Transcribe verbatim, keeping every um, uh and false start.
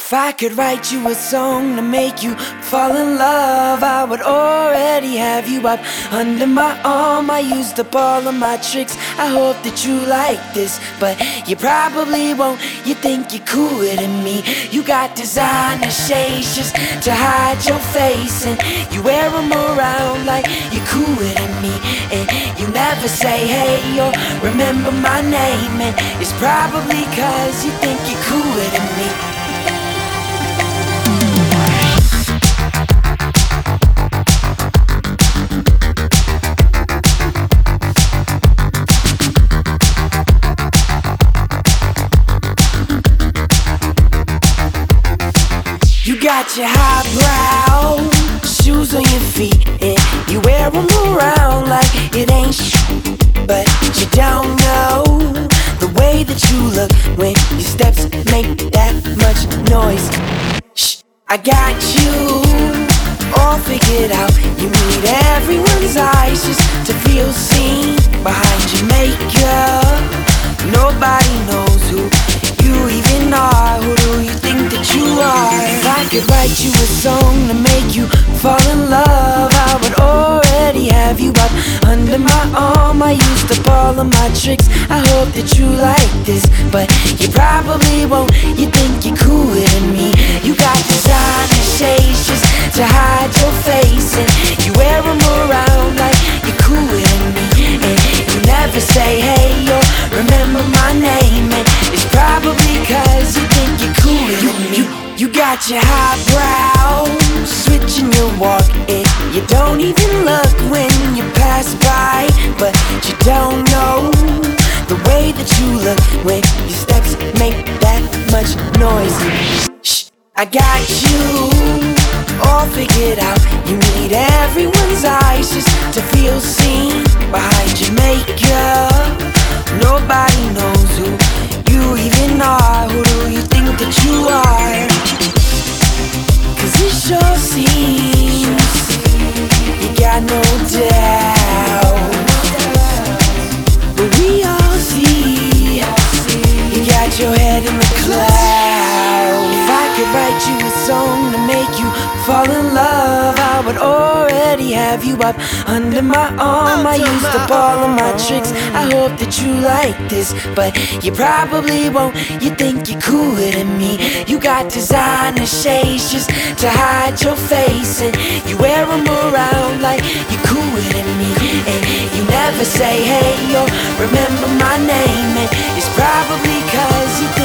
If I could write you a song to make you fall in love, I would already have you up under my arm. I used up all of my tricks, I hope that you like this, but you probably won't. You think you're cooler than me. You got designer shades just to hide your face, and you wear them around like you're cooler than me. And you never say hey or remember my name, and it's probably cause you think you're cooler than me. You got your highbrow shoes on your feet, and you wear them around like it ain't sh**, but you don't know the way that you look when your steps make that much noise. Shh, I got you all figured out. You need everyone's eyes just to feel seen behind your makeup. Nobody knows who you even are. Who do you think that you are? If I could write you a song to make you fall in love, I would already have you up under my arm. I used up all of my tricks, I hope that you like this, but you probably won't. You think you're cooler than me. You got designer shades just to hide your face, and you wear them around like you're cooler than me. And you never say hey or remember my name, and it's probably cause you think you're cooler than me. You, you got your highbrow switching your walk, and you don't even look when you pass by, but you don't know the way that you look when your steps make that much noise. Shh, I got you all figured out. You need everyone's eyes just to feel seen behind your makeup. Nobody knows who you even are. Who do you think that you are? Cause it sure seems you got no doubt, but we all see you got your head in the clouds. If I could write you a song to make you fall in love, I would already have you up under my arm. I used up all of my tricks, I hope that you like this, but you probably won't. You think you're cooler than me. You got designer shades just to hide your face, and you wear them around like you're cooler than me. And you never say hey or remember my name, and it's probably cause you think